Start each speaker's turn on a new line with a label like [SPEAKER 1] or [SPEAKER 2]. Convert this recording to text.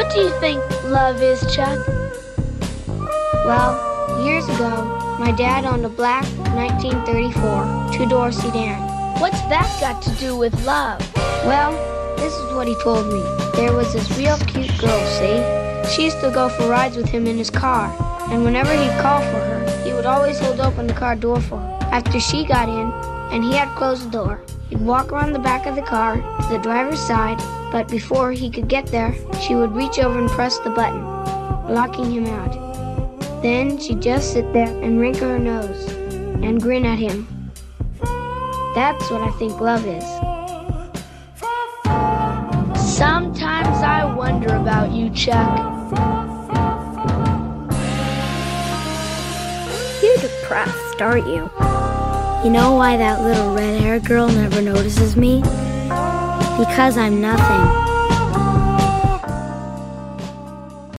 [SPEAKER 1] What do you think love is, Chuck?
[SPEAKER 2] Well, years ago, my dad owned a black 1934 two-door sedan.
[SPEAKER 1] What's that got to do with love?
[SPEAKER 2] Well, this is what he told me. There was this real cute girl, see? She used to go for rides with him in his car, and whenever he'd call for her, he would always hold open the car door for her. After she got in, and he had closed the door, he'd walk around the back of the car to the driver's side, but before he could get there, she would reach over and press the button, locking him out. Then she'd just sit there and wrinkle her nose and grin at him. That's what I think love is.
[SPEAKER 1] Sometimes I wonder about you, Chuck.
[SPEAKER 3] You're depressed, aren't you? You know why that little red-haired girl never notices me? Because I'm nothing.